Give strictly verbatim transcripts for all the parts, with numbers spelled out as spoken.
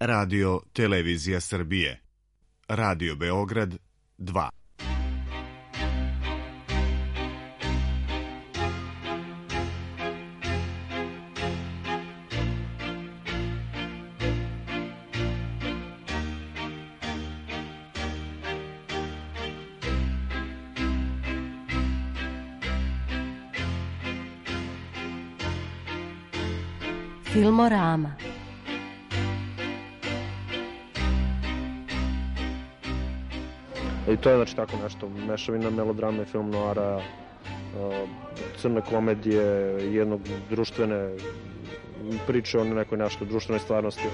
Radio Televizija Srbije. Radio Beograd dva. Filmorama. I to je znači tako nešto, mešavina melodrame, film noara, crne komedije, jednog društvene priče o nekoj nešto društvenoj stvarnosti.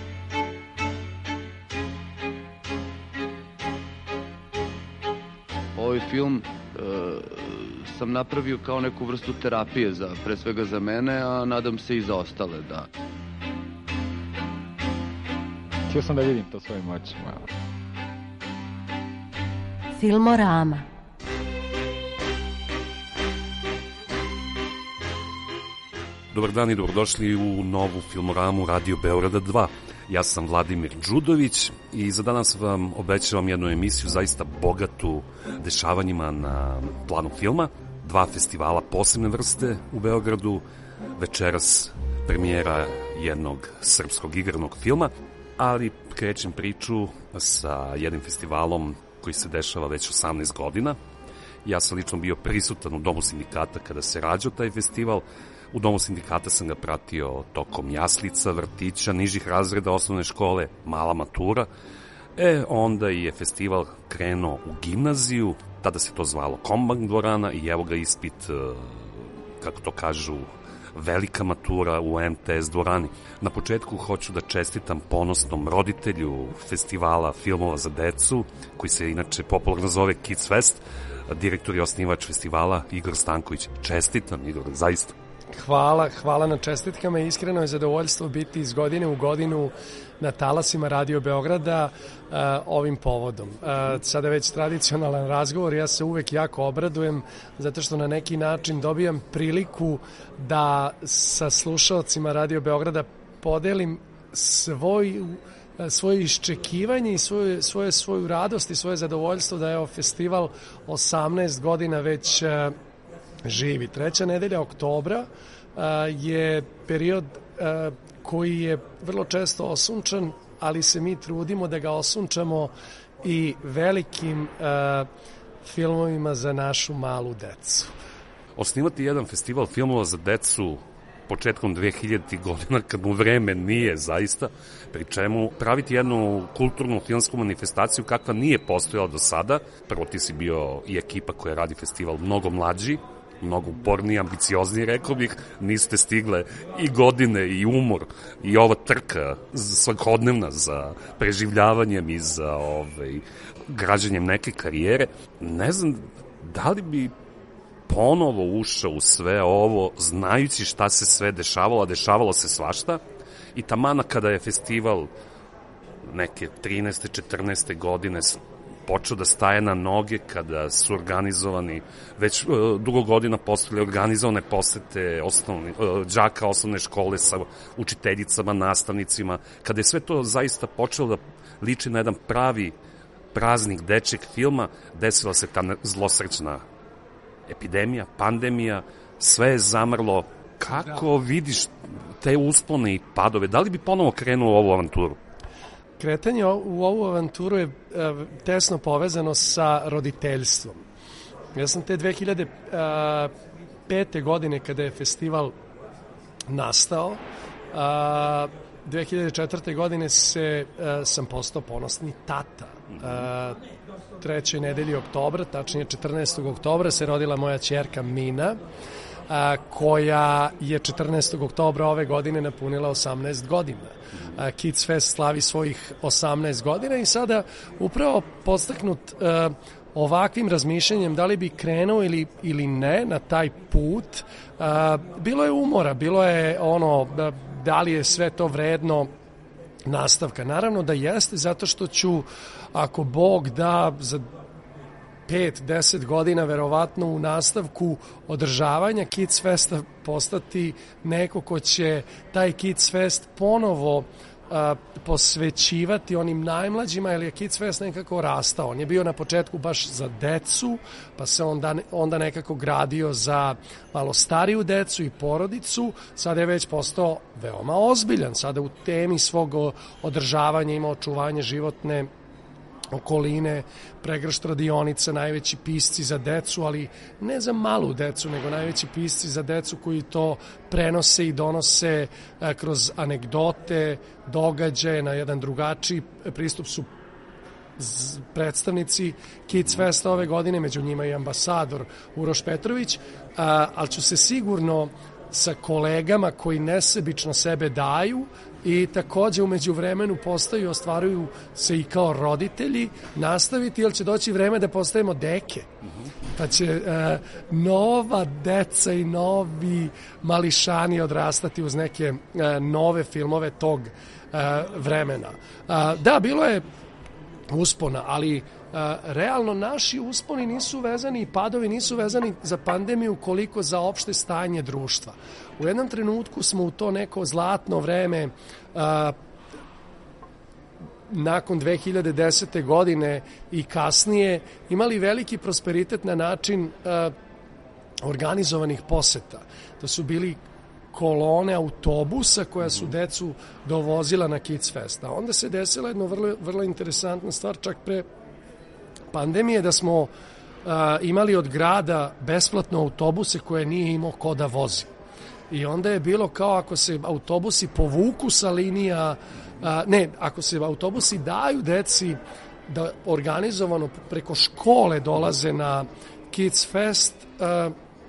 Ovaj film e, sam napravio kao neku vrstu terapije, za, pre svega za mene, a nadam se i za ostale, da. Htio sam da vidim to svojim očima. Filmorama. Dobar dan i dobrodošli u novu Filmoramu Radio Beograda dva. Ja sam Vladimir Đudović i za danas vam obećavam jednu emisiju zaista bogatu dešavanjima na planu filma. Dva festivala posebne vrste u Beogradu, večeras premijera jednog srpskog igranog filma, ali krećem priču sa jednim festivalom koji se dešava već osamnaest godina. Ja sam lično bio prisutan u Domu sindikata kada se rađao taj festival. U Domu sindikata sam ga pratio tokom jaslica, vrtića, nižih razreda osnovne škole, mala matura. E, onda je festival krenuo u gimnaziju, tada se to zvalo Kombank dvorana i evo ga ispit, kako to kažu, velika matura u M T S dvorani. Na početku hoću da čestitam ponosnom roditelju festivala filmova za decu, koji se inače popularno zove Kids Fest, direktor i osnivač festivala Igor Stanković. Čestitam, Igor, zaista. Hvala, hvala na čestitkama i iskreno je zadovoljstvo biti iz godine u godinu na talasima Radio Beograda uh, ovim povodom. Uh, sada je već tradicionalan razgovor, ja se uvek jako obradujem zato što na neki način dobijam priliku da sa slušalcima Radio Beograda podelim svoj, svoje iščekivanje i svoje, svoje, svoju radost i svoje zadovoljstvo da je ovo festival osamnaest godina već uh, živi. Treća nedelja oktobra uh, je period uh, koji je vrlo često osunčan, ali se mi trudimo da ga osunčamo i velikim uh, filmovima za našu malu decu. Osnivati jedan festival filmova za decu početkom dve hiljaditih godina, kad mu vreme nije zaista, pri čemu praviti jednu kulturnu filmsku manifestaciju kakva nije postojala do sada. Prvo, ti si bio i ekipa koja radi festival mnogo mlađi, mnogo uporniji, ambiciozniji, rekao bih, niste stigle i godine i umor i ova trka svakodnevna za preživljavanjem i za ovaj, građanjem neke karijere. Ne znam, da li bi ponovo ušao u sve ovo, znajući šta se sve dešavalo, a dešavalo se svašta, i tamana kada je festival neke trinaeste četrnaeste godine počeo da staje na noge, kada su organizovani, već uh, dugo godina postavili organizovane posete osnovni, uh, đaka osnovne škole sa učiteljicama, nastavnicima, kada je sve to zaista počelo da liči na jedan pravi praznik dečeg filma, desila se ta zlosrećna epidemija, pandemija, sve je zamrlo. Kako da vidiš te uspone i padove? Da li bi ponovo krenuo u ovu avanturu? Kretanje u ovu avanturu je tesno povezano sa roditeljstvom. Ja sam te dve hiljade pete. godine kada je festival nastao, dve hiljade četvrte. godine se, sam postao ponosni tata. Trećoj nedelji oktobra, tačnije četrnaestog oktobra, se rodila moja ćerka Mina, a, koja je četrnaestog oktobra ove godine napunila osamnaest godina. A, Kids Fest slavi svojih osamnaest godina i sada upravo podstaknut a, ovakvim razmišljanjem da li bi krenuo ili, ili ne na taj put. A, bilo je umora, bilo je ono, da, da li je sve to vredno nastavka. Naravno da jeste, zato što ću, ako Bog da, za pet, deset godina verovatno u nastavku održavanja Kids Festa postati neko ko će taj Kids Fest ponovo a, posvećivati onim najmlađima, jer je Kids Fest nekako rastao. On je bio na početku baš za decu, pa se onda, onda nekako gradio za malo stariju decu i porodicu. Sada je već postao veoma ozbiljan. Sada u temi svog održavanja ima očuvanje životne okoline, pregršt radionica, najveći pisci za decu, ali ne za malu decu, nego najveći pisci za decu koji to prenose i donose a, kroz anegdote, događaje, na jedan drugačiji pristup su predstavnici Kids Festa ove godine, među njima i ambasador Uroš Petrović, a, ali ću se sigurno sa kolegama koji nesebično sebe daju i takođe umeđu vremenu postaju i ostvaruju se i kao roditelji nastaviti, jer će doći vreme da postajemo deke. Pa će e, nova deca i novi mališani odrastati uz neke e, nove filmove tog e, vremena. A, da, bilo je uspona, ali a, realno naši usponi nisu vezani i padovi nisu vezani za pandemiju koliko za opšte stanje društva. U jednom trenutku smo u to neko zlatno vreme a, nakon dve hiljade desete. godine i kasnije imali veliki prosperitet na način a, organizovanih poseta. To su bili kolone autobusa koja su decu dovozila na Kids Fest. A onda se desila jedna vrlo, vrlo interesantna stvar, čak pre pandemije, da smo a, imali od grada besplatno autobuse koje nije imao ko da vozi. I onda je bilo kao ako se autobusi povuku sa linija, a, ne, ako se autobusi daju deci da organizovano preko škole dolaze na Kids Fest, a,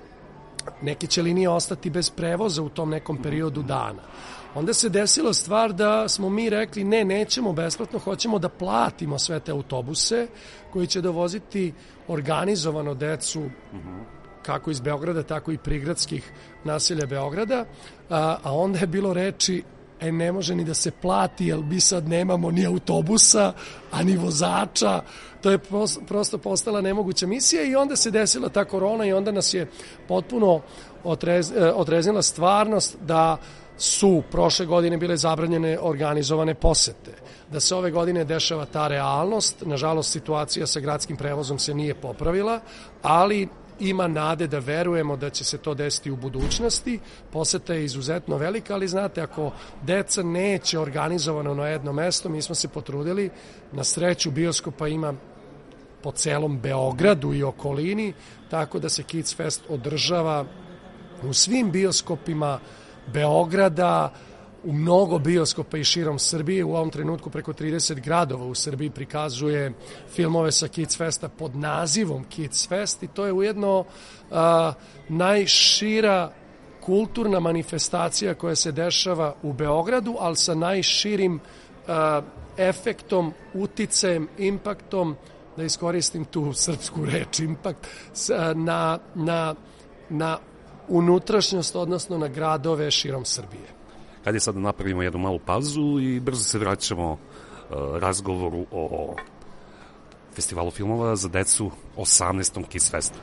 neke će linije ostati bez prevoza u tom nekom periodu dana. Onda se desila stvar da smo mi rekli ne, nećemo besplatno, hoćemo da platimo sve te autobuse koji će dovoziti organizovano decu kako iz Beograda, tako i prigradskih naselja Beograda, a, a onda je bilo reči e, ne može ni da se plati, jer mi sad nemamo ni autobusa, a ni vozača. To je prosto postala nemoguća misija i onda se desila ta korona i onda nas je potpuno otrez, otreznila stvarnost da su prošle godine bile zabranjene organizovane posete. Da se ove godine dešava ta realnost. Nažalost, situacija sa gradskim prevozom se nije popravila, ali ima nade da verujemo da će se to desiti u budućnosti. Poseta je izuzetno velika, ali znate, ako deca neće organizovano na jedno mesto, mi smo se potrudili, na sreću bioskopa ima po celom Beogradu i okolini, tako da se Kids Fest održava u svim bioskopima Beograda, u mnogo bioskopa i širom Srbije. U ovom trenutku preko trideset gradova u Srbiji prikazuje filmove sa Kids Festa pod nazivom Kids Fest i to je ujedno a, najšira kulturna manifestacija koja se dešava u Beogradu, ali sa najširim a, efektom, uticajem, impaktom, da iskoristim tu srpsku reč, impakt, na, na, na unutrašnjost, odnosno na gradove širom Srbije. Kad je sad napravimo jednu malu pauzu i brzo se vraćamo uh, razgovoru o, o festivalu filmova za decu osamnaestom Kids Festu.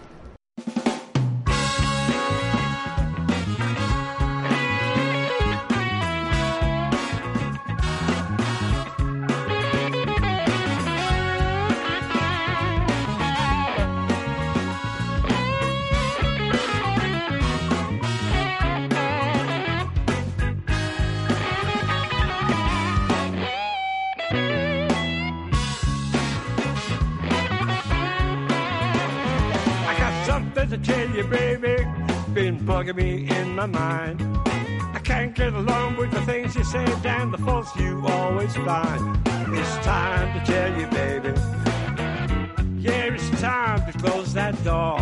Bugging me in my mind. I can't get along with the things you say and the faults you always find. It's time to tell you, baby. Yeah, it's time to close that door.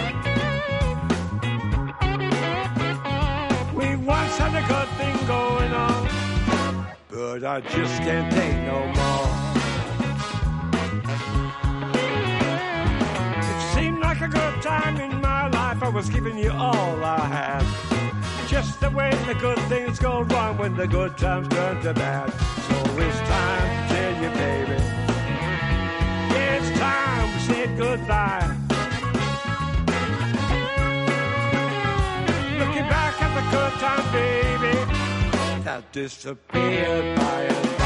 We once had a good thing going on, but I just can't take no more. It seemed like a good time in my life. I was giving you all I had. Just the way the good things go wrong when the good times turn to bad. So it's time to tell you, baby. Yeah, it's time we said goodbye. Looking back at the good time, baby, that disappeared by and by.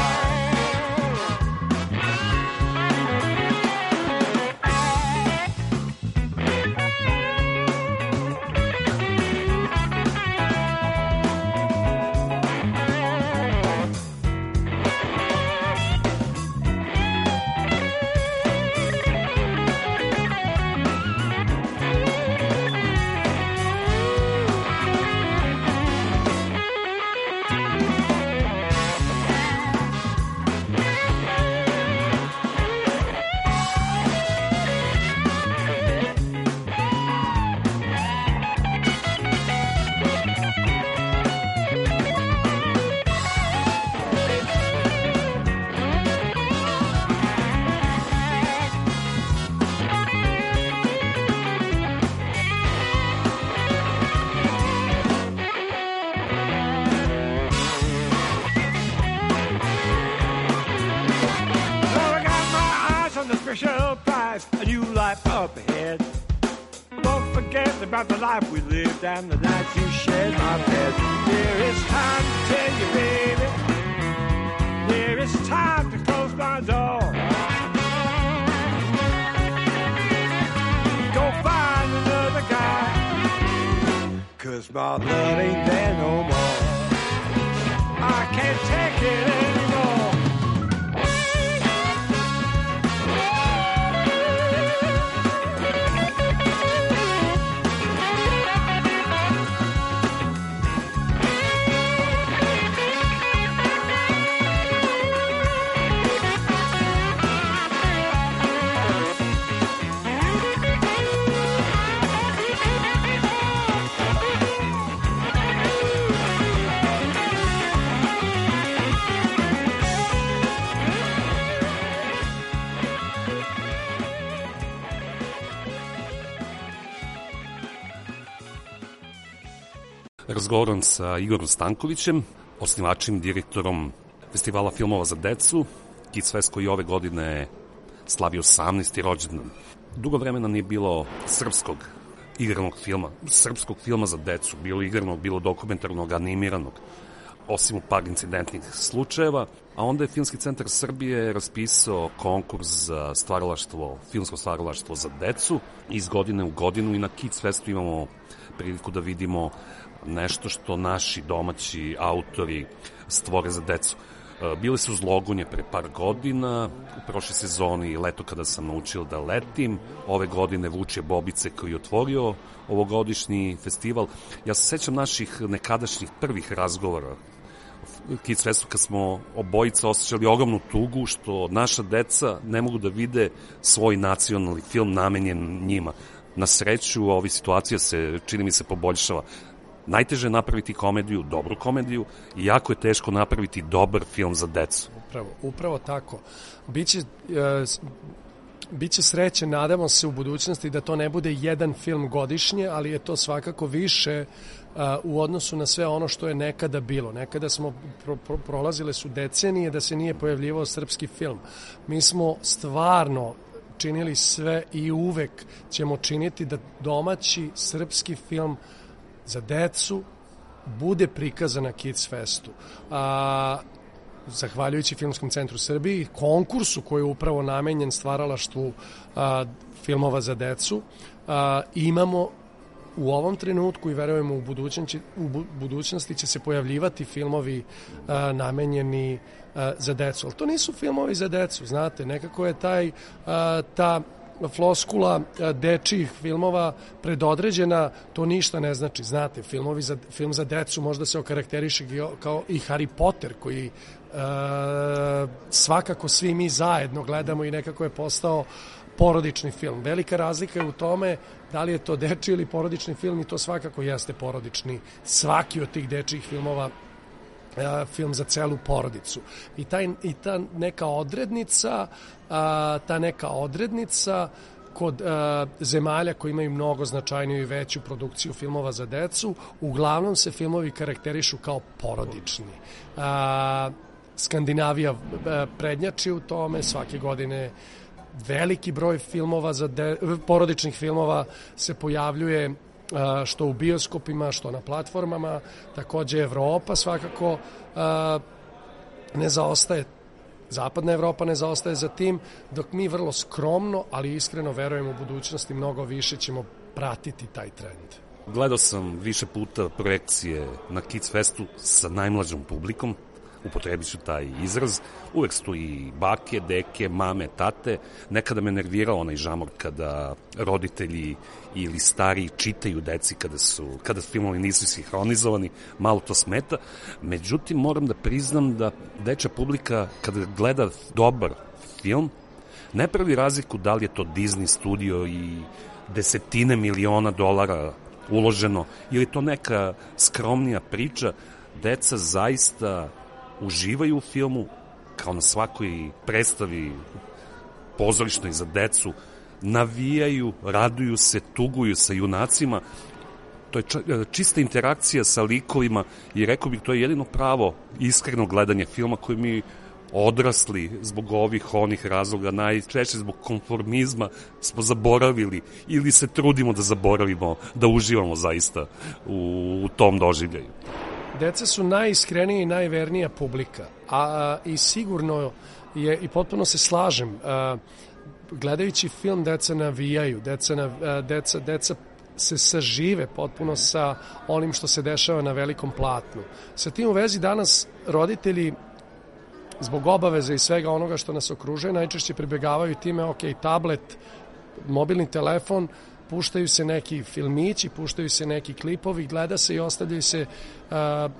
about the life we lived and the nights you shared my bed. There is time to tell you, baby. There is time to close my door. Go find another guy, 'cause my love ain't there no more. I can't take it anymore. Razgovaram sa Igorom Stankovićem, osnivačim i direktorom Festivala filmova za decu, Kids Fest koji ove godine slavi osamnaesti rođendan. Dugo vremena nije bilo srpskog igranog filma, srpskog filma za decu, bilo igranog, bilo dokumentarnog, animiranog, osim u par incidentnih slučajeva, a onda je Filmski centar Srbije raspisao konkurs za stvaralaštvo, filmsko stvaralaštvo za decu. Iz godine u godinu i na Kids Festu imamo priliku da vidimo nešto što naši domaći autori stvore za decu. Bile su Zlogunje pre par godina, u prošle sezoni Leto kada sam naučio da letim, ove godine Vučje Bobice koji je otvorio ovogodišnji festival. Ja se sećam naših nekadašnjih prvih razgovora Kids Festu kad smo obojica osjećali ogromnu tugu što naša deca ne mogu da vide svoj nacionalni film namenjen njima. Na sreću, ova situacija se, čini mi se, poboljšava. Najteže je napraviti komediju, dobru komediju, i jako je teško napraviti dobar film za decu. Upravo, upravo tako. Biće, e, biće sreće, nadamo se u budućnosti da to ne bude jedan film godišnje, ali je to svakako više a, u odnosu na sve ono što je nekada bilo. Nekada smo pro, pro, prolazile su decenije da se nije pojavljivao srpski film. Mi smo stvarno činili sve i uvek ćemo činiti da domaći srpski film za decu bude prikazan na Kids Festu. A, zahvaljujući Filmskom centru Srbiji, konkursu koji je upravo namenjen stvaralaštvu a, filmova za decu, a, imamo u ovom trenutku i verujemo u budućnosti, u budućnosti će se pojavljivati filmovi a, namenjeni a, za decu. Ali to nisu filmovi za decu, znate, nekako je taj, a, ta floskula dečijih filmova predodređena, to ništa ne znači, znate, filmovi za, film za decu možda se okarakteriše kao i Harry Potter koji e, svakako svi mi zajedno gledamo i nekako je postao porodični film. Velika razlika je u tome da li je to dečiji ili porodični film i to svakako jeste porodični. Svaki od tih dečijih filmova film za celu porodicu. I, taj, i ta neka odrednica, a, ta neka odrednica kod a, zemalja koji imaju mnogo značajniju i veću produkciju filmova za decu, uglavnom se filmovi karakterišu kao porodični. A, Skandinavija a, prednjači u tome, svake godine veliki broj filmova za de, porodičnih filmova se pojavljuje što u bioskopima, što na platformama. Takođe Evropa svakako ne zaostaje, zapadna Evropa ne zaostaje za tim, dok mi vrlo skromno, ali iskreno verujemo u budućnosti mnogo više ćemo pratiti taj trend. Gledao sam više puta projekcije na Kids Festu sa najmlađom publikom, upotrebit ću taj izraz, uvek su tu i bake, deke, mame, tate. Nekada me nervirao onaj žamor kada roditelji ili stari čitaju deci kada su, kada filmovi nisu sinhronizovani, malo to smeta. Međutim, moram da priznam da dečja publika kada gleda dobar film, ne pravi razliku da li je to Disney studio i desetine miliona dolara uloženo ili to neka skromnija priča. Deca zaista uživaju u filmu, kao na svakoj predstavi pozorišnoj za decu, navijaju, raduju se, tuguju sa junacima. To je čista interakcija sa likovima i rekao bih to je jedino pravo iskreno gledanje filma koje mi odrasli zbog ovih onih razloga, najčešće zbog konformizma smo zaboravili ili se trudimo da zaboravimo, da uživamo zaista u, u tom doživljaju. Deca su najiskrenija i najvernija publika, a, a i sigurno je, i potpuno se slažem, a, gledajući film deca navijaju, deca, nav, a, deca, deca se sažive potpuno sa onim što se dešava na velikom platnu. Sa tim u vezi danas roditelji zbog obaveze i svega onoga što nas okružuje najčešće pribegavaju time, ok, tablet, mobilni telefon, puštaju se neki filmići, puštaju se neki klipovi, gleda se i ostavljaju se uh,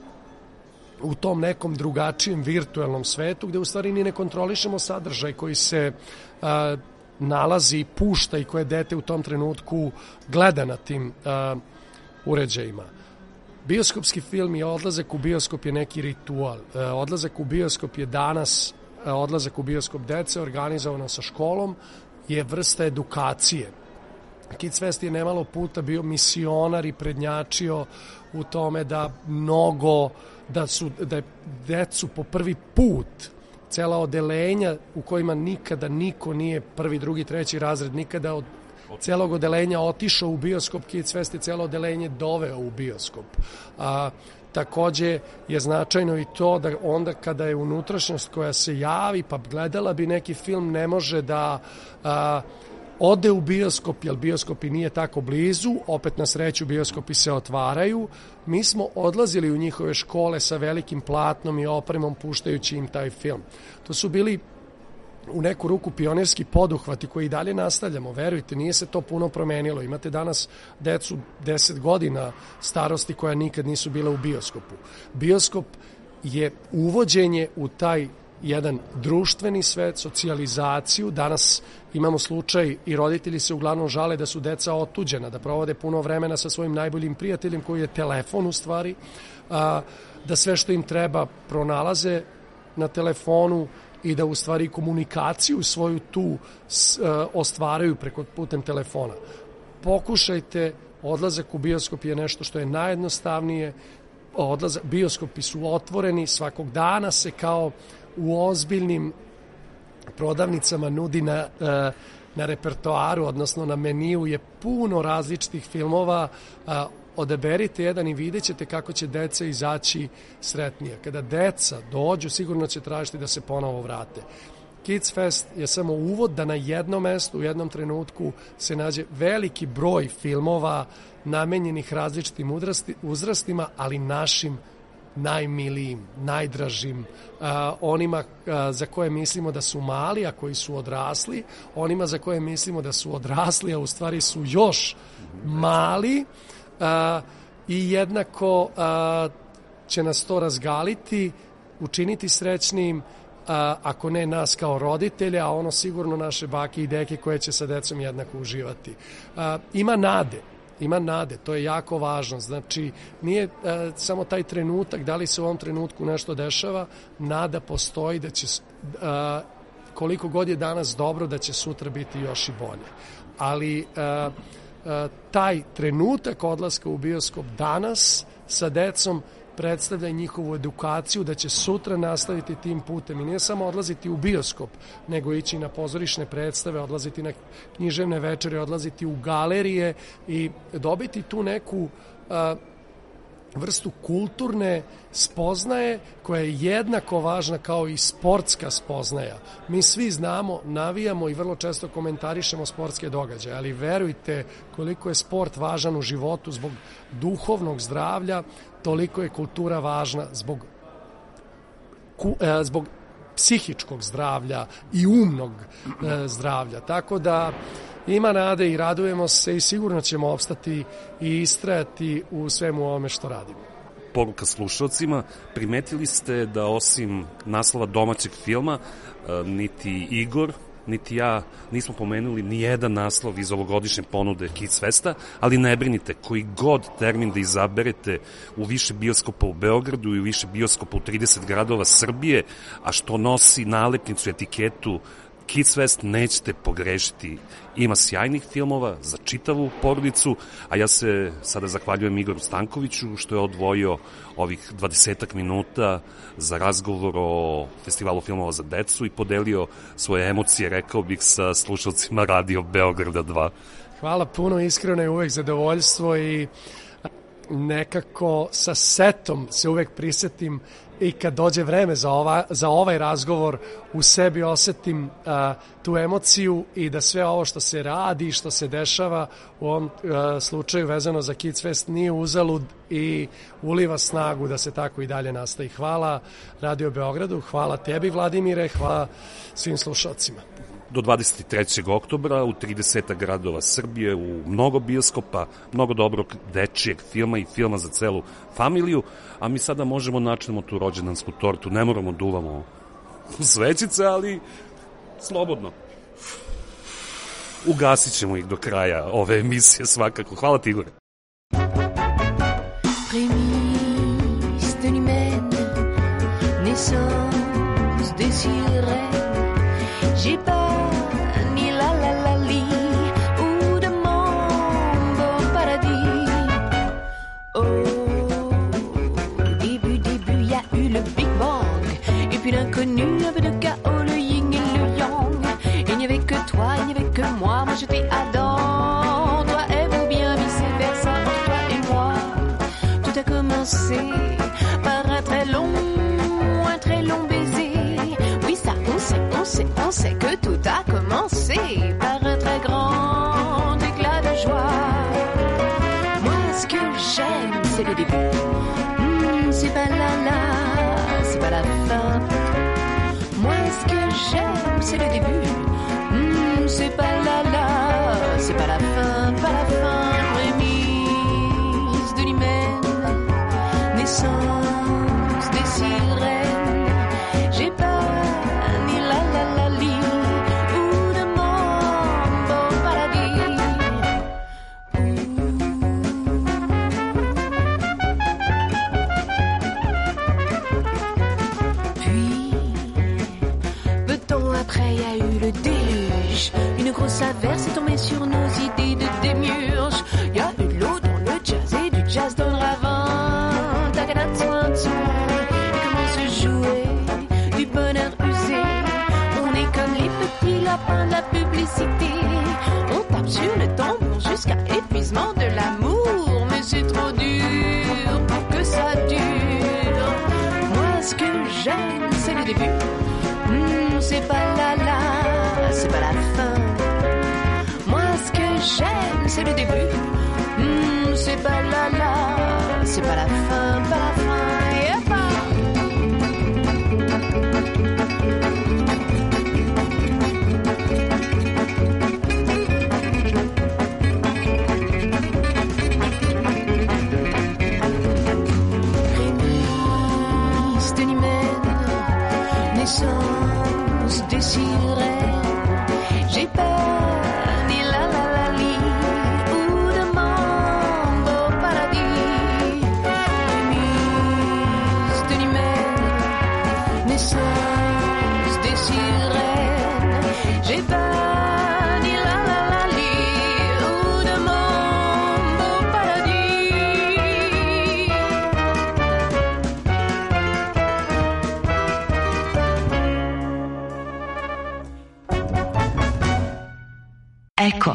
u tom nekom drugačijem virtuelnom svetu gde u stvari ni ne kontrolišemo sadržaj koji se uh, nalazi i pušta i koje dete u tom trenutku gleda na tim uh, uređajima. Bioskopski film i odlazak u bioskop je neki ritual. Uh, odlazak u bioskop je danas, uh, odlazak u bioskop dece organizovano sa školom je vrsta edukacije. Kids Fest je nemalo puta bio misionar i prednjačio u tome da mnogo, da su da je decu po prvi put cela odelenja u kojima nikada niko nije prvi, drugi, treći razred, nikada od celog odelenja otišao u bioskop, Kids Fest je celo odelenje doveo u bioskop. A, takođe je značajno i to da onda kada je unutrašnjost koja se javi pa gledala bi neki film ne može da a, ode u bioskop, jer bioskopi nije tako blizu, opet na sreću bioskopi se otvaraju. Mi smo odlazili u njihove škole sa velikim platnom i opremom puštajući im taj film. To su bili u neku ruku pionirski poduhvati koji i dalje nastavljamo. Verujte, nije se to puno promenilo. Imate danas decu deset godina starosti koja nikad nisu bila u bioskopu. Bioskop je uvođenje u taj jedan društveni svet, socijalizaciju. Danas imamo slučaj i roditelji se uglavnom žale da su deca otuđena, da provode puno vremena sa svojim najboljim prijateljem koji je telefon u stvari, da sve što im treba pronalaze na telefonu i da u stvari komunikaciju svoju tu ostvaraju preko putem telefona. Pokušajte, odlazak u bioskop je nešto što je najjednostavnije, odlazak, bioskopi su otvoreni, svakog dana se kao u ozbiljnim prodavnicama nudi na, na repertoaru, odnosno na meniju je puno različitih filmova. Odaberite jedan i vidjet ćete kako će deca izaći sretnije. Kada deca dođu, sigurno će tražiti da se ponovo vrate. Kids Fest je samo uvod da na jednom mestu, u jednom trenutku se nađe veliki broj filmova namenjenih različitim uzrastima, ali našim najmilijim, najdražim, uh, onima uh, za koje mislimo da su mali, a koji su odrasli, onima za koje mislimo da su odrasli, a u stvari su još mali, uh, i jednako uh, će nas to razgaliti, učiniti srećnim, uh, ako ne nas kao roditelja, a ono sigurno naše bake i deke koje će sa decom jednako uživati. Uh, ima nade. Ima nade, to je jako važno. Znači, nije e, samo taj trenutak, da li se u ovom trenutku nešto dešava, nada postoji da će, e, koliko god je danas dobro, da će sutra biti još i bolje. Ali e, e, taj trenutak odlaska u bioskop danas sa decom predstavlja njihovu edukaciju da će sutra nastaviti tim putem i nije samo odlaziti u bioskop, nego ići na pozorišne predstave, odlaziti na književne večere, odlaziti u galerije i dobiti tu neku a, vrstu kulturne spoznaje koja je jednako važna kao i sportska spoznaja. Mi svi znamo, navijamo i vrlo često komentarišemo sportske događaje, ali verujte koliko je sport važan u životu zbog duhovnog zdravlja, toliko je kultura važna zbog, ku, e, zbog psihičkog zdravlja i umnog e, zdravlja. Tako da ima nade i radujemo se i sigurno ćemo opstati i istrajati u svemu ovome što radimo. Poruka slušalcima, primetili ste da osim naslova domaćeg filma, niti Igor, niti ja nismo pomenuli ni jedan naslov iz ovogodišnje ponude Kids Festa, ali ne brinite, koji god termin da izaberete u više bioskopa u Beogradu i u više bioskopa u trideset gradova Srbije, a što nosi nalepnicu, etiketu Kids Fest nećete pogrešiti. Ima sjajnih filmova za čitavu porodicu, a ja se sada zahvaljujem Igoru Stankoviću što je odvojio ovih dvadesetak minuta za razgovor o festivalu filmova za decu i podelio svoje emocije, rekao bih, sa slušalcima Radio Beograda dva. Hvala puno, iskreno je uvek zadovoljstvo i nekako sa setom se uvek prisetim i kad dođe vreme za, ova, za ovaj razgovor u sebi osetim uh, tu emociju i da sve ovo što se radi i što se dešava u ovom uh, slučaju vezano za Kids Fest nije uzalud i uliva snagu da se tako i dalje nastavi. Hvala Radio Beogradu, hvala tebi Vladimire, hvala svim slušalcima. Do dvadeset trećeg oktobra u trideset gradova Srbije, u mnogo bioskopa, mnogo dobrog dečijeg filma i filma za celu familiju, a mi sada možemo načnemo tu rođendansku tortu, ne moramo duvamo u svećice, ali slobodno. Ugasit ćemo ih do kraja ove emisije svakako. Hvala ti, Igor. Prémisse de l'humaine, naissance des sirènes, j'ai pas l'inconnu, un peu de chaos, le yin et le yang. Il n'y avait que toi, il n'y avait que moi, moi j'étais Adam, toi et vous bien vice-versa, entre toi et moi. Tout a commencé par un très long, un très long baiser. Oui ça, on sait, on sait, on sait que tout a commencé par un très grand éclat de joie. Moi ce que j'aime c'est le début, mmh, c'est pas la la, c'est pas la fin. Moi, ce que j'aime, c'est le début. Mmh, c'est pas la la, c'est pas la fin, pas la fin. Prémisse de l'hymen, naissance des sirènes. J'ai pas ni la la la li ou de mambo paradis. Après, il y a eu le déluge. Une grosse averse est tombée sur nos idées de démiurge. Il y a eu de l'eau dans le jazz et du jazz dans le ravin. Tagadam, soin, soin. Et comment se jouer du bonheur usé. On est comme les petits lapins de la publicité. On tape sur le tambour jusqu'à épuisement de l'amour. Mais c'est trop dur pour que ça dure. Moi, ce que j'aime, c'est le début. Mmh, c'est pas la la, c'est pas la fin. Moi ce que j'aime c'est le début. Mmh, c'est pas la la, c'est pas la fin, pas la fin. Prémisse de l'hymen, naissance des sirènes, j'ai peur ni la la la li ou de mambo paradis. Prémisse de l'hymen, naissance des sirènes, j'ai peur ni la la la li ou de mambo paradis. Eko.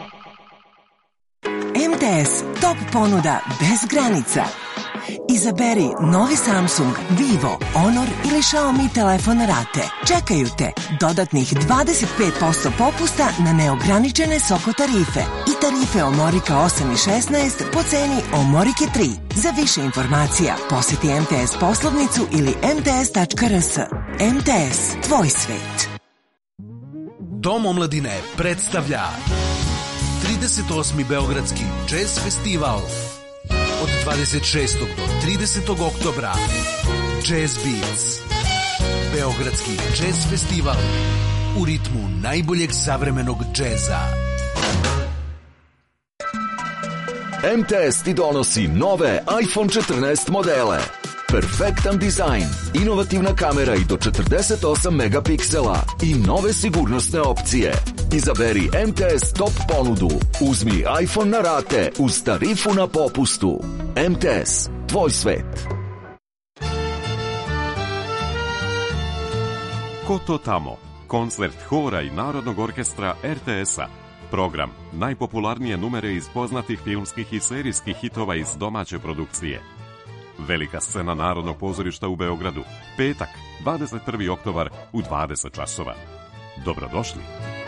M T S Top ponuda bez granica. Izaberi novi Samsung, Vivo, Honor ili Xiaomi telefon na rate. Čekaju te dodatnih dvadeset pet posto popusta na neograničene Soko tarife i tarife Omorika osam i šesnaest po ceni Omorike tri. Za više informacija poseti M T S poslovnicu ili em te es tačka er es. M T S, tvoj svet. Dom omladine predstavlja trideset osmi Beogradski jazz festival od dvadeset šestog do tridesetog oktobra. Jazz Beats, Beogradski jazz festival u ritmu najboljeg savremenog džeza. M T S ti donosi nove iPhone četrnaest modele. Perfektan dizajn, inovativna kamera i do četrdeset osam megapiksela i nove sigurnosne opcije. Izaberi M T S Top ponudu. Uzmi iPhone na rate uz tarifu na popustu. M T S, tvoj svet. Ko to tamo? Koncert hora i Narodnog orkestra R T S-a. Program najpopularnije numere iz poznatih filmskih i serijskih hitova iz domaće produkcije. Velika scena Narodnog pozorišta u Beogradu. Petak, dvadeset prvi oktobar u dvadeset časova. Dobrodošli.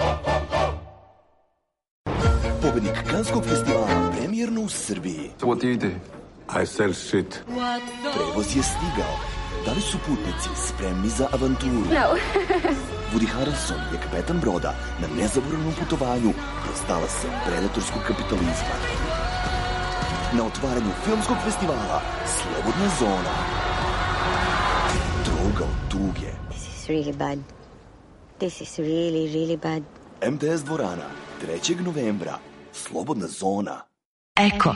Pobednik Kanskog festivala premijerno u Srbiji. What do you do? I sell shit. Prevoz je stigao. Da li su putnici spremni za avanturu? No. Woody Harrelson je kapetan broda na nezaboravnom putovanju kroz talase predatorskog kapitalizma. Na otvaranju filmskog festivala Slobodna zona. Droga od tuge. This is really bad. This is really, really bad. M T S dvorana, trećeg novembra. Slobodna zona. Eko.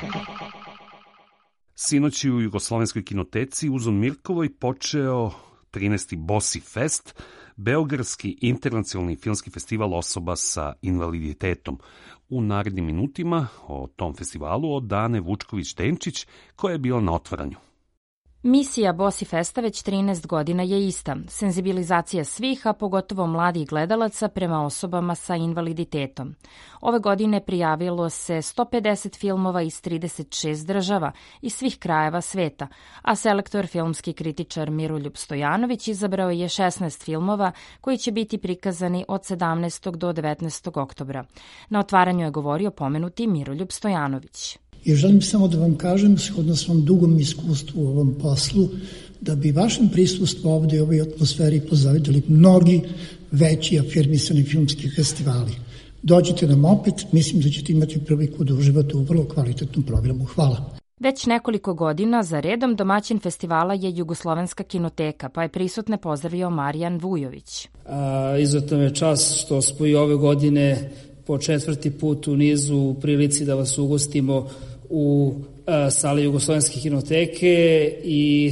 Sinoć u Jugoslovenskoj kinoteci u Zon Mirkovoj počeo trinaesti Bosi Fest, Beogradski internacionalni filmski festival osoba sa invaliditetom. U narednim minutima o tom festivalu od Dane Vučković-Tenčić, koja je bila na otvaranju. Misija Bosi Festa već trinaest godina je ista. Senzibilizacija svih, a pogotovo mladih gledalaca prema osobama sa invaliditetom. Ove godine prijavilo se sto pedeset filmova iz trideset šest država iz svih krajeva sveta, a selektor filmski kritičar Miroljub Stojanović izabrao je šesnaest filmova koji će biti prikazani od sedamnaestog do devetnaestog oktobra. Na otvaranju je govorio pomenuti Miroljub Stojanović. I želim samo da vam kažem, shodno svom dugom iskustvu u ovom poslu, da bi vašem prisustvu ovde u ovoj atmosferi pozavidjeli mnogi veći afirmisani filmski festivali. Dođite nam opet, mislim da ćete imati priliku da uživate u vrlo kvalitetnom programu. Hvala. Već nekoliko godina za redom domaćin festivala je Jugoslovenska kinoteka, pa je prisutne pozdravio Marijan Vujović. Izuzetno je čast što smo i ove godine po četvrti put u nizu u prilici da vas ugostimo u a, sali Jugoslovenske kinoteke i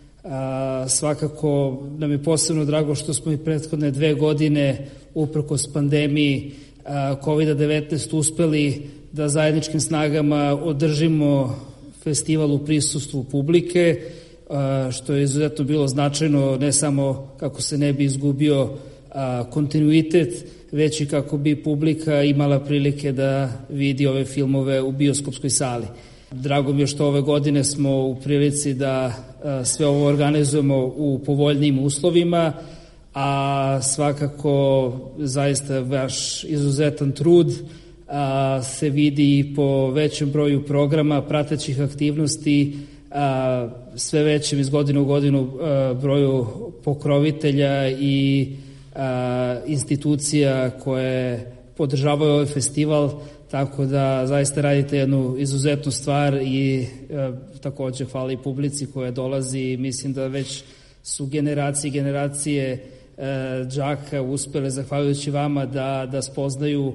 a, svakako nam je posebno drago što smo i prethodne dve godine uprkos pandemiji kovid devetnaest uspeli da zajedničkim snagama održimo festival u prisustvu publike, a, što je izuzetno bilo značajno ne samo kako se ne bi izgubio a, kontinuitet, već i kako bi publika imala prilike da vidi ove filmove u bioskopskoj sali. Drago mi je što ove godine smo u prilici da sve ovo organizujemo u povoljnijim uslovima, a svakako zaista vaš izuzetan trud a, se vidi i po većem broju programa, pratećih aktivnosti, a, sve većem iz godine u godinu a, broju pokrovitelja i a, institucija koje podržavaju ovaj festival, tako da zaista radite jednu izuzetnu stvar i a, takođe hvala i publici koja dolazi. Mislim da već su generacije i generacije đaka uspele, zahvaljujući vama, da, da spoznaju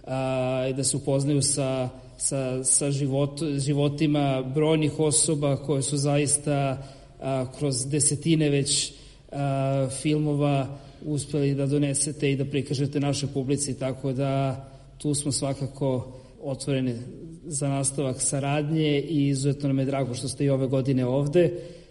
i da se upoznaju sa, sa, sa život, životima brojnih osoba koje su zaista a, kroz desetine već a, filmova uspeli da donesete i da prikažete našoj publici, tako da tu smo svakako otvoreni za nastavak saradnje i izuzetno nam je drago što ste i ove godine ovde.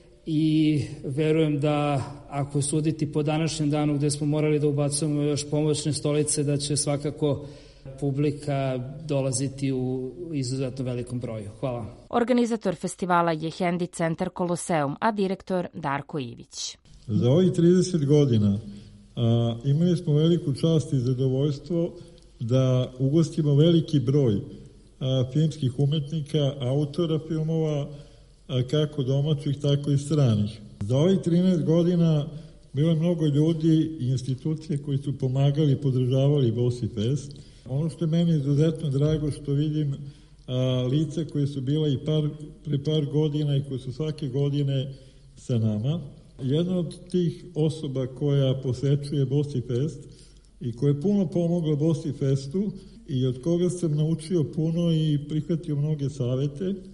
I verujem da ako suditi po današnjem danu gde smo morali da ubacujemo još pomoćne stolice, da će svakako publika dolaziti u izuzetno velikom broju. Hvala. Organizator festivala je Hendi centar Koloseum, a direktor Darko Ivić. Za ovih trideset godina a, imali smo veliku čast i zadovoljstvo da ugostimo veliki broj a, filmskih umetnika, autora filmova, kako domaćih, tako i stranih. Za ovih trinaest godina bilo je mnogo ljudi i institucije koji su pomagali i podržavali Bosi Fest. Ono što je meni izuzetno drago što vidim a, lica koje su bila i par, pre par godina i koje su svake godine sa nama. Jedna od tih osoba koja posećuje Bosi Fest i koja je puno pomogla Bosi Festu i od koga sam naučio puno i prihvatio mnoge savete,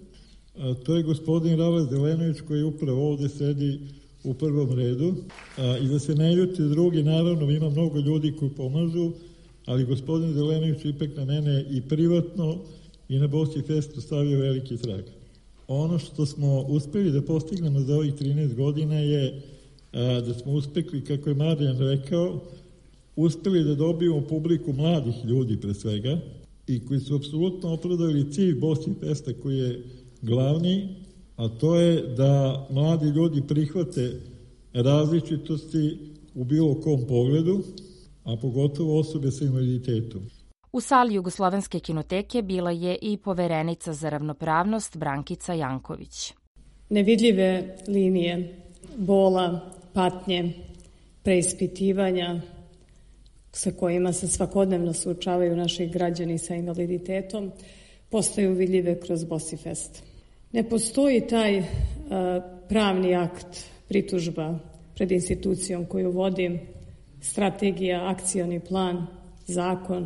A, to je gospodin Rale Zelenović koji upravo ovde sedi u prvom redu. A, I da se ne ljuti drugi, naravno ima mnogo ljudi koji pomažu, ali gospodin Zelenović ipak na mene i privatno i na Bosi Festu stavio veliki trag. Ono što smo uspeli da postignemo za ovih trinaest godina je a, da smo uspekli, kako je Marijan rekao, uspeli da dobijemo publiku mladih ljudi pre svega i koji su apsolutno opravdali cilj Bosi Festa koji je glavni, a to je da mladi ljudi prihvate različitosti u bilo kom pogledu, a pogotovo osobe sa invaliditetom. U sali Jugoslovenske kinoteke bila je i poverenica za ravnopravnost Brankica Janković. Nevidljive linije bola, patnje, preispitivanja sa kojima se svakodnevno suočavaju naši građani sa invaliditetom postaju vidljive kroz Bosi Fest. Ne postoji taj uh, pravni akt, pritužba pred institucijom koju vodim, strategija, akcioni plan, zakon,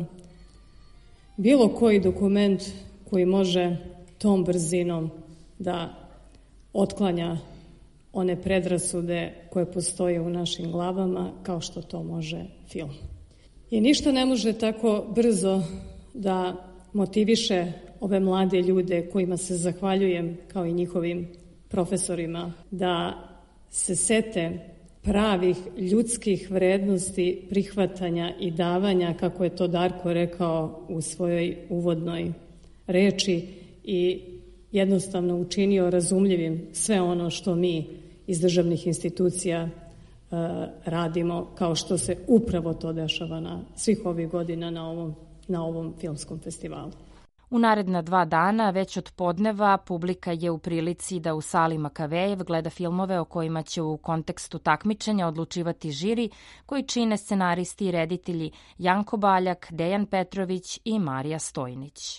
bilo koji dokument koji može tom brzinom da otklanja one predrasude koje postoje u našim glavama, kao što to može film. I ništa ne može tako brzo da motiviše ove mlade ljude kojima se zahvaljujem, kao i njihovim profesorima, da se sete pravih ljudskih vrednosti prihvatanja i davanja, kako je to Darko rekao u svojoj uvodnoj reči, i jednostavno učinio razumljivim sve ono što mi iz državnih institucija uh, radimo, kao što se upravo to dešava na svih ovih godina na ovom, na ovom filmskom festivalu. U naredna dva dana, već od podneva, publika je u prilici da u sali Makavejev gleda filmove o kojima će u kontekstu takmičenja odlučivati žiri, koji čine scenaristi i reditelji Janko Baljak, Dejan Petrović i Marija Stojnić.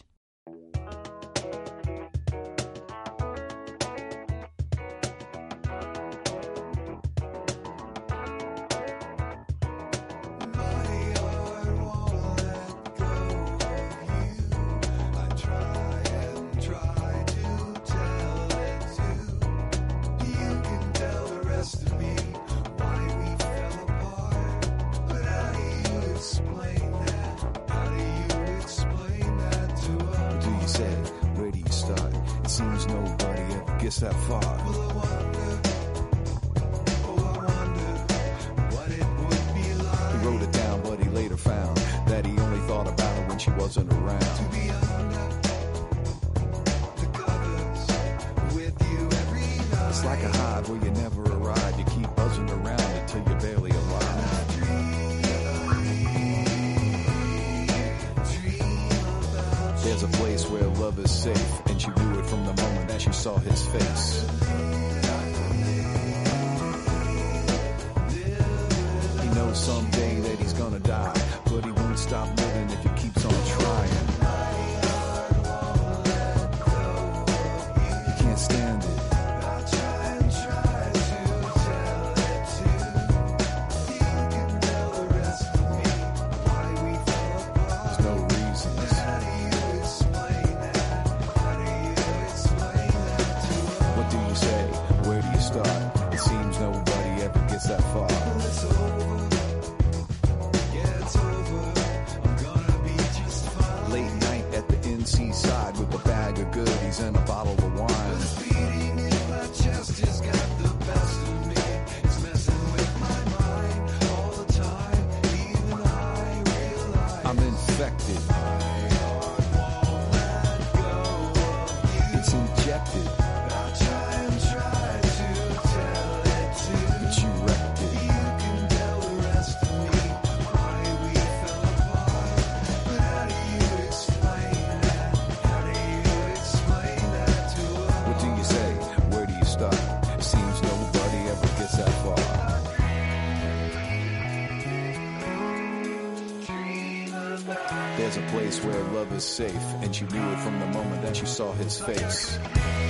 That far. Well, I wonder, oh, I wonder what it would be like. He wrote it down, but he later found that he only thought about her when she wasn't around. To be under the covers with you every night. It's like a hive where you never arrive. You keep buzzing around until you're barely alive. There's a place where love is safe, and she knew it from the moment that she saw his face. He knows someday that he's gonna die, but he won't stop living if he keeps on trying. He can't stand it. There's no reasons. What do you say? Where do you start? It seems nobody ever gets that far. It's over. Yeah, it's over. I'm gonna be just fine. Late night at the N C side with a bag of goodies and a bottle of wine. The beating in my chest has got the best of me. It's messing with my mind all the time. Even I realize I'm infected. It's injected. There's a place where love is safe, and she knew it from the moment that she saw his face.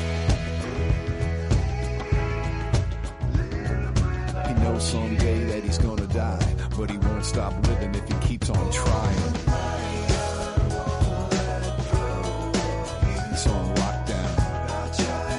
He knows someday that he's gonna die, but he won't stop living if he keeps on trying. He's on lockdown.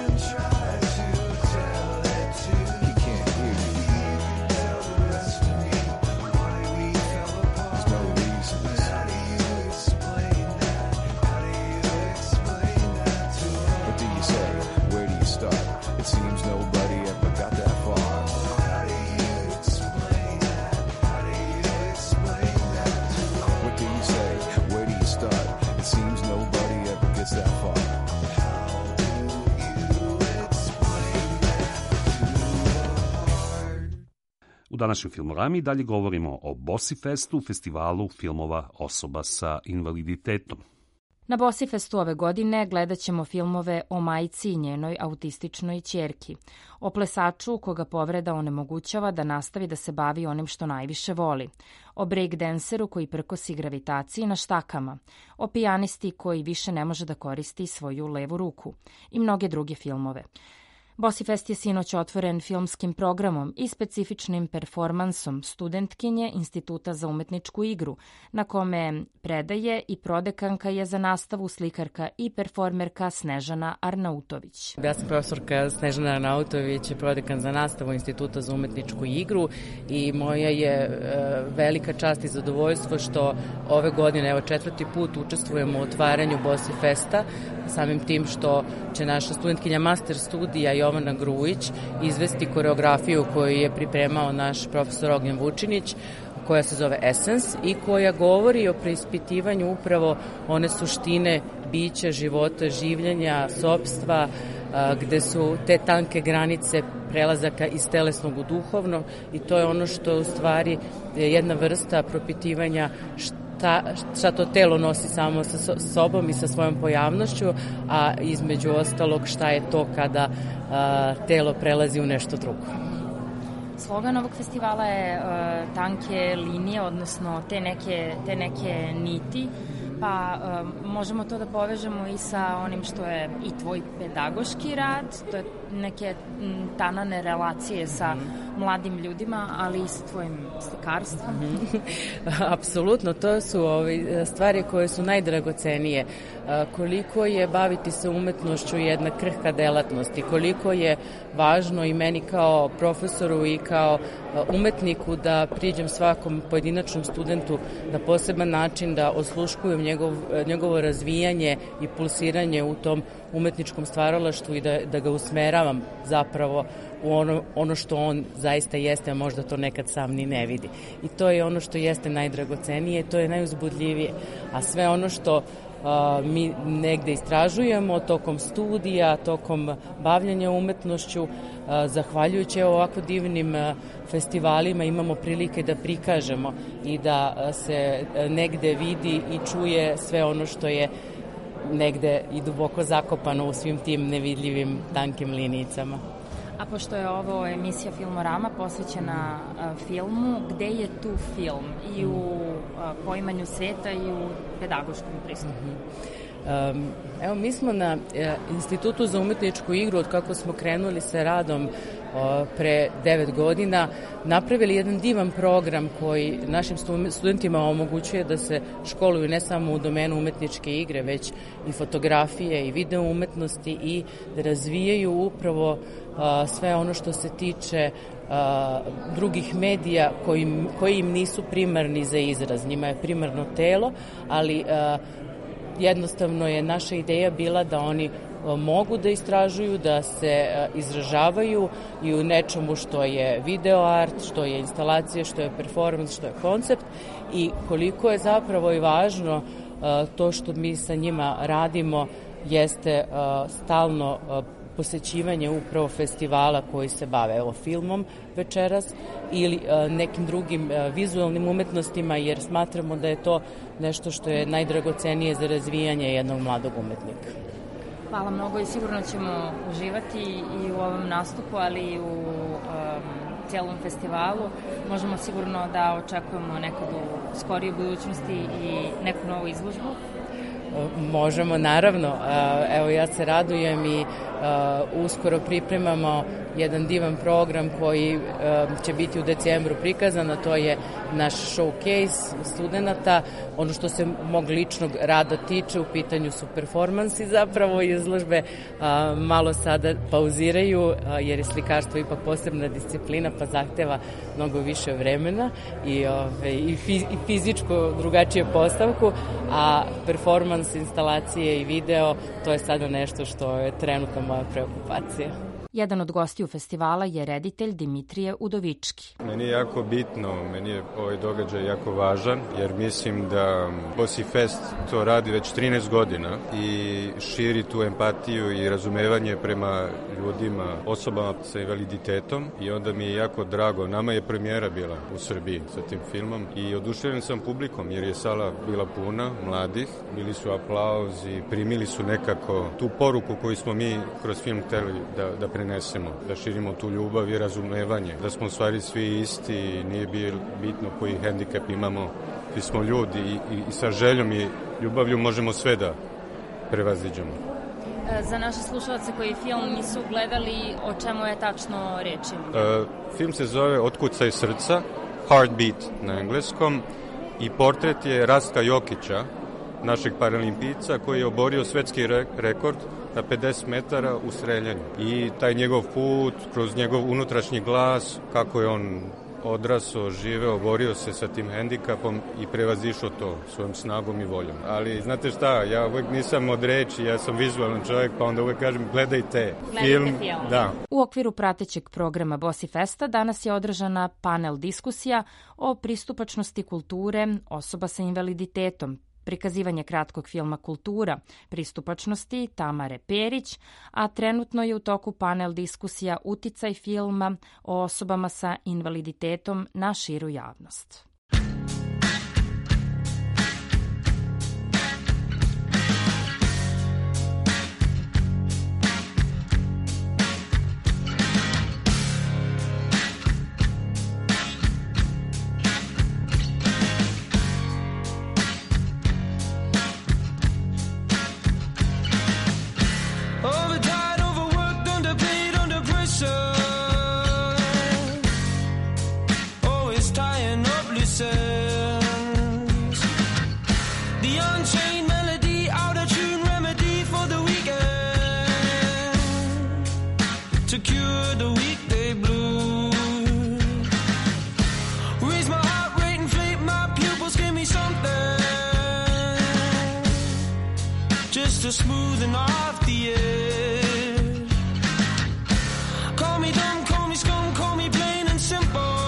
današnjoj Filmorami dalje govorimo o Bosifestu, festivalu filmova osoba sa invaliditetom. Na Bosifestu ove godine gledat ćemo filmove o majci i njenoj autističnoj ćerki, o plesaču koga povreda onemogućava da nastavi da se bavi onim što najviše voli, o breakdanceru koji prkosi gravitaciji na štakama, o pijanisti koji više ne može da koristi svoju levu ruku i mnoge druge filmove. Bosifest je sinoć otvoren filmskim programom i specifičnim performansom studentkinje Instituta za umetničku igru, na kome predaje i prodekanka je za nastavu slikarka i performerka Snežana Arnautović. Ja sam profesorka Snežana Arnautović, prodekan za nastavu Instituta za umetničku igru i moja je e, velika čast i zadovoljstvo što ove godine, evo četvrti put, učestvujemo u otvaranju Bosifesta, samim tim što će naša studentkinja master studija Jovana Grujić izvesti koreografiju koju je pripremao naš profesor Ognjen Vučinić, koja se zove Essence i koja govori o preispitivanju upravo one suštine bića, života, življenja, sopstva, gde su te tanke granice prelazaka iz telesnog u duhovno i to je ono što u stvari je jedna vrsta propitivanja šta, šta to telo nosi samo sa sobom i sa svojom pojavnošću, a između ostalog šta je to kada a, telo prelazi u nešto drugo. Slogan ovog festivala je uh, tanke linije, odnosno te neke, te neke niti, pa uh, možemo to da povežemo i sa onim što je i tvoj pedagoški rad, to je neke m, tanane relacije sa mladim ljudima, ali i sa tvojim slikarstvom. Apsolutno, to su ove stvari koje su najdragocenije. Koliko je baviti se umetnošću jedna krhka delatnost i koliko je važno i meni kao profesoru i kao umetniku da priđem svakom pojedinačnom studentu na poseban način, da osluškujem njegov, njegovo razvijanje i pulsiranje u tom umetničkom stvaralaštvu i da, da ga usmeravam zapravo u ono, ono što on zaista jeste, a možda to nekad sam ni ne vidi. I to je ono što jeste najdragocenije, to je najuzbudljivije. A sve ono što a, mi negde istražujemo tokom studija, tokom bavljanja umetnošću, a, zahvaljujući ovako divnim a, festivalima imamo prilike da prikažemo i da a, se a, negde vidi i čuje sve ono što je negde i duboko zakopano u svim tim nevidljivim tankim linijicama. A pošto je ovo emisija Filmorama posvećena a, filmu, gde je tu film i u a, poimanju sveta i u pedagoškom pristupu? Mm-hmm. Um, evo, mi smo na e, Institutu za umetničku igru, od kako smo krenuli sa radom o, pre devet godina, napravili jedan divan program koji našim studentima omogućuje da se školuju ne samo u domenu umetničke igre, već i fotografije i video umetnosti i da razvijaju upravo a, sve ono što se tiče a, drugih medija koji, koji im nisu primarni za izraz. Njima je primarno telo, ali a, jednostavno je naša ideja bila da oni mogu da istražuju, da se izražavaju i u nečemu što je video art, što je instalacija, što je performance, što je koncept i koliko je zapravo i važno to što mi sa njima radimo jeste stalno posećivanje upravo festivala koji se bave evo filmom večeras ili a, nekim drugim a, vizualnim umetnostima, jer smatramo da je to nešto što je najdragocenije za razvijanje jednog mladog umetnika. Hvala mnogo i sigurno ćemo uživati i u ovom nastupu, ali i u um, cijelom festivalu. Možemo sigurno da očekujemo nekad u skorijoj budućnosti i neku novu izložbu. Možemo, naravno. Evo, ja se radujem i uskoro pripremamo jedan divan program koji će biti u decembru prikazan, a to je naš showcase studenta. Ono što se mog ličnog rada tiče, u pitanju su performansi zapravo izložbe. Malo sada pauziraju, jer je slikarstvo ipak posebna disciplina, pa zahteva mnogo više vremena i, ove, i, fiz, i fizičku drugačije postavku, a performans, instalacije i video, to je sada nešto što je trenutno moja preokupacija. Jedan od gostiju festivala je reditelj Dimitrije Udovički. Meni je jako bitno, meni je ovaj događaj jako važan, jer mislim da Bossi Fest to radi već trinaest godina i širi tu empatiju i razumevanje prema ljudima, osobama sa invaliditetom, i onda mi je jako drago. Nama je premijera bila u Srbiji sa tim filmom i oduševljen sam publikom, jer je sala bila puna mladih, bili su aplauzi, primili su nekako tu poruku koju smo mi kroz film hteli da, da prenesemo, da širimo tu ljubav i razumevanje, da smo u stvari svi isti i nije bitno koji hendikep imamo, svi smo ljudi i, i, i sa željom i ljubavlju možemo sve da prevaziđemo. Za naše slušalce koji film nisu gledali, o čemu je tačno reč? Uh, film se zove Otkucaj srca, Heartbeat na engleskom, i portret je Rastka Jokića, našeg paralimpijca koji je oborio svetski re- rekord na pedeset metara u streljanju. I taj njegov put, kroz njegov unutrašnji glas, kako je on odrasao, živeo, borio se sa tim hendikapom i prevazišao to svojom snagom i voljom. Ali znate šta, ja uvek nisam od reči, ja sam vizualan čovjek, pa onda uvek kažem gledajte, gledajte film. film. Da. U okviru pratećeg programa Bossi Festa danas je održana panel diskusija o pristupačnosti kulture osoba sa invaliditetom, prikazivanje kratkog filma Kultura, pristupačnosti Tamare Perić, a trenutno je u toku panel diskusija Uticaj filma o osobama sa invaliditetom na širu javnost. To smoothen off the edge. Call me dumb, call me scum, call me plain and simple,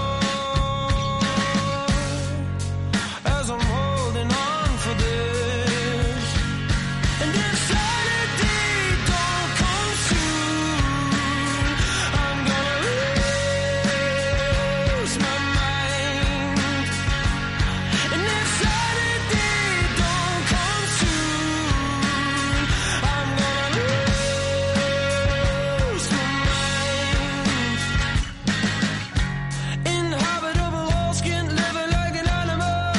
as I'm holding on for this. And if Saturday don't come soon, I'm gonna lose my mind. And if Saturday don't come soon, I'm gonna lose my mind. Inhabitable all skin, living like an animal.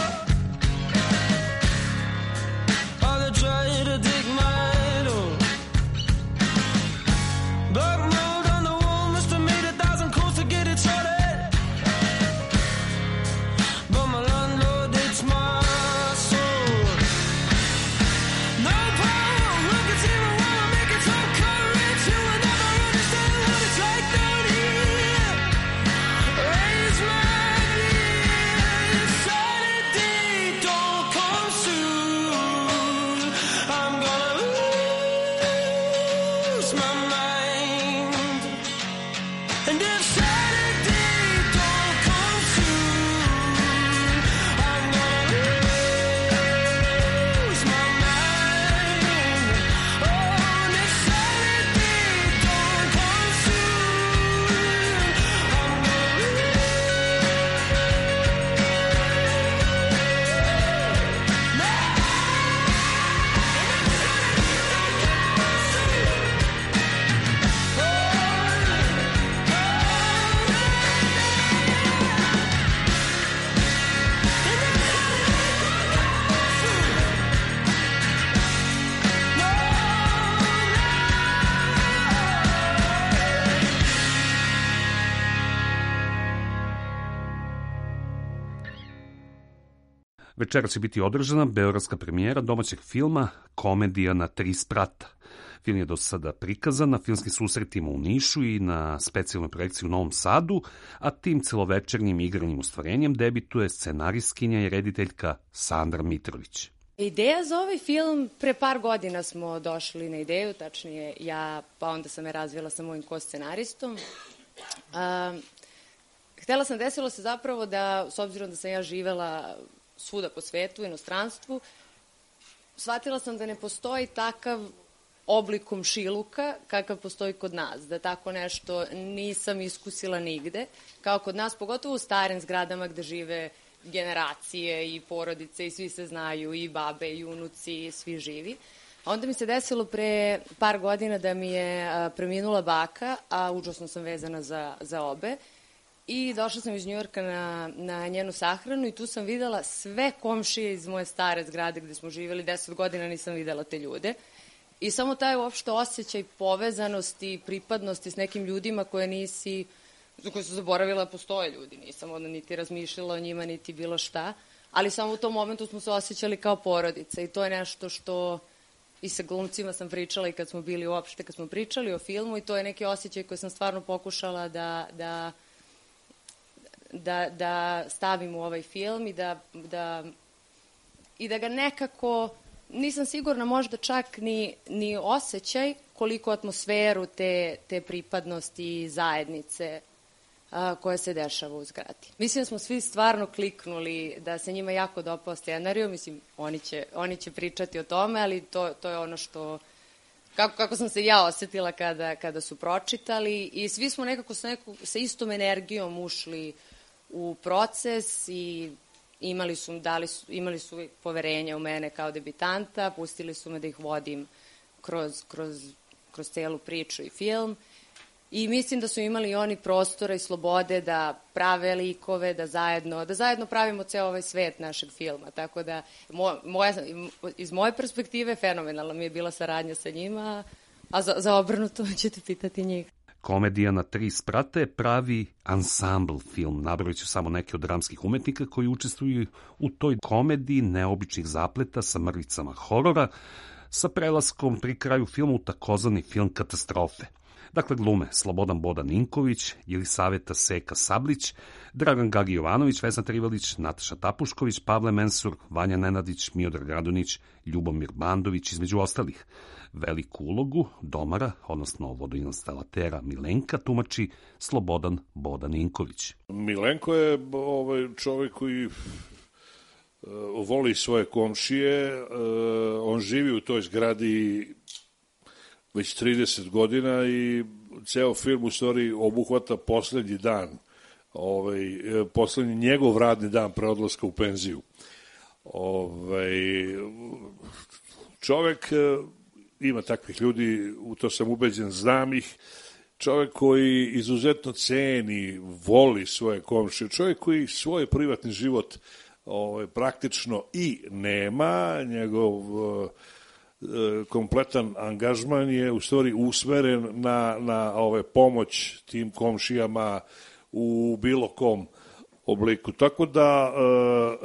While they try to dig my door. Dark mold on the wall must have made a thousand calls to get it started. But my landlord hates my soul. No power, look at even when I make it some courage. You will never understand what it's like down here. Raise my hand. Saturday don't come soon, I'm gonna lose my mind. And if Saturday don't come soon, I'm gonna lose my mind. Oh, and if Saturday don't come soon, I'm gonna Večera će biti održana beogradska premijera domaćeg filma Komedija na tri sprata. Film je do sada prikazan na filmskim susretima u Nišu i na specijalnoj projekciji u Novom Sadu, a tim celovečernjim igranim ostvarenjem debituje scenaristkinja i rediteljka Sandra Mitrović. Ideja za ovaj film, pre par godina smo došli na ideju, tačnije ja, pa onda sam je razvila sa mojim ko-scenaristom. Um, htela sam, desilo se zapravo da, s obzirom da sam ja živela svuda po svetu, inostranstvu, shvatila sam da ne postoji takav oblik komšiluka kakav postoji kod nas, da tako nešto nisam iskusila nigde, kao kod nas, pogotovo u starim zgradama gde žive generacije i porodice i svi se znaju, i babe i unuci, i svi živi. A onda mi se desilo pre par godina da mi je a, preminula baka, a užasno sam vezana za, za obe. I došla sam iz Njujorka na, na njenu sahranu i tu sam videla sve komšije iz moje stare zgrade gde smo živjeli, deset godina nisam videla te ljude. I samo taj uopšte osjećaj povezanosti i pripadnosti s nekim ljudima koje nisi, za koje su zaboravila da postoje ljudi. Nisam onda niti razmišljala o njima, niti bilo šta. Ali samo u tom momentu smo se osjećali kao porodica i to je nešto što i sa glumcima sam pričala i kad smo bili uopšte, kad smo pričali o filmu i to je neki osjećaj koji sam stvarno pokušala da, da, da, da stavim u ovaj film i da, da, i da ga nekako, nisam sigurna možda čak ni, ni osjećaj koliko atmosferu te, te pripadnosti i zajednice a, koja se dešava u zgradi. Mislim da smo svi stvarno kliknuli, da se njima jako dopao scenariju, mislim, oni će, oni će pričati o tome, ali to, to je ono što, kako, kako sam se ja osetila kada, kada su pročitali i svi smo nekako sa, nekog, sa istom energijom ušli u proces i imali su, dali su, imali su poverenja u mene kao debitanta, pustili su me da ih vodim kroz, kroz, kroz celu priču i film. I mislim da su imali i oni prostora i slobode da prave likove, da zajedno, da zajedno pravimo ceo ovaj svet našeg filma. Tako da, moja, iz moje perspektive, fenomenalna mi je bila saradnja sa njima, a za, za obrnuto ćete pitati njih. Komedija na tri sprate pravi ansambl film. Nabrojit ću samo neke od dramskih umetnika koji učestvuju u toj komediji neobičnih zapleta sa mrvicama horora, sa prelaskom pri kraju filmu u takozvani film katastrofe. Dakle, glume Slobodan Boda Ninković, Jelisaveta Seka Sablić, Dragan Gagi Jovanović, Vesna Trivalić, Nataša Tapušković, Pavle Mensur, Vanja Nenadić, Miodrag Radonić, Ljubomir Bandović, između ostalih. Veliku ulogu domara, odnosno vodoinstalatera Milenka, tumači Slobodan Boda Ninković. Milenko je ovaj čovjek koji uh, voli svoje komšije, uh, on živi u toj zgradi već trideset godina i ceo film u stvari obuhvata poslednji dan, ovaj, poslednji njegov radni dan pre odlaska u penziju. Ovaj, čovek, ima takvih ljudi, u to sam ubeđen, znam ih, čovek koji izuzetno ceni, voli svoje komšije, čovek koji svoj privatni život ovaj, praktično i nema, njegov kompletan angažman je u stvari usmeren na, na ove pomoć tim komšijama u bilo kom obliku. Tako da e,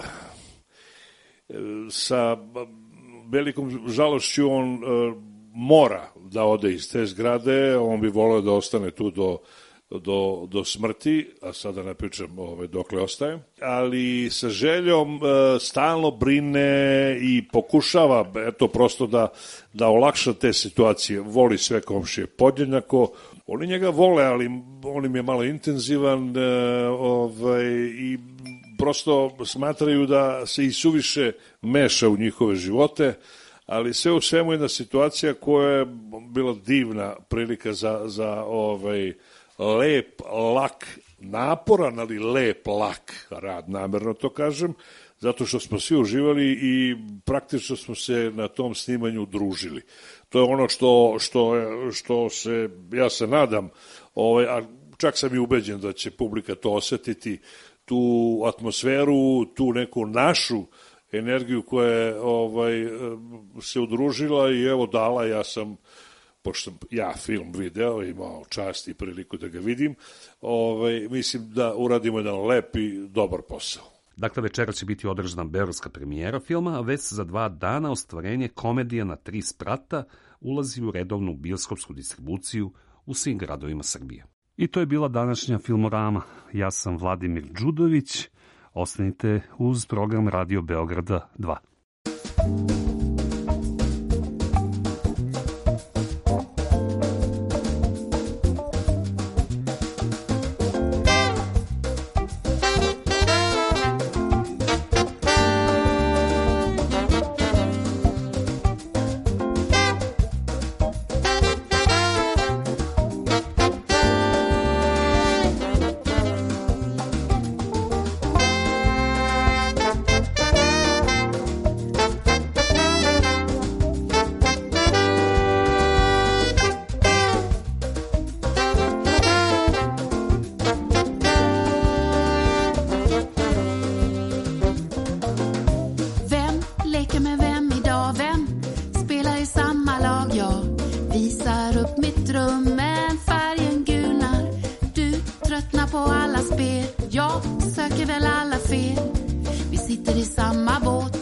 sa velikom žalošću on e, mora da ode iz te zgrade, on bi voleo da ostane tu do do, do smrti, a sada ne pričam ove, dokle ostaje, ali sa željom e, stalno brine i pokušava eto prosto da, da olakša te situacije, voli sve komšije podjednako, oni njega vole, ali on im je malo intenzivan e, ovaj, i prosto smatraju da se i suviše meša u njihove živote, ali sve u svemu jedna situacija koja je bila divna prilika za, za ovaj, lep, lak, naporan, ali lep, lak rad, namerno to kažem, zato što smo svi uživali i praktično smo se na tom snimanju družili. To je ono što, što, što se, ja se nadam, ovaj, a čak sam i ubeđen da će publika to osetiti, tu atmosferu, tu neku našu energiju koja je ovaj, se udružila i evo dala, ja sam pošto sam ja film video, imao čast i priliku da ga vidim, ovaj, mislim da uradimo jedan lep i dobar posao. Dakle, večera će biti održana beogradska premijera filma, a već za dva dana ostvarenje komedija na tri sprata ulazi u redovnu bioskopsku distribuciju u svim gradovima Srbije. I to je bila današnja Filmorama. Ja sam Vladimir Đudović. Ostanite uz program Radio Beograda dva. på alla spel. Jag söker väl alla fel. Vi sitter i samma båt,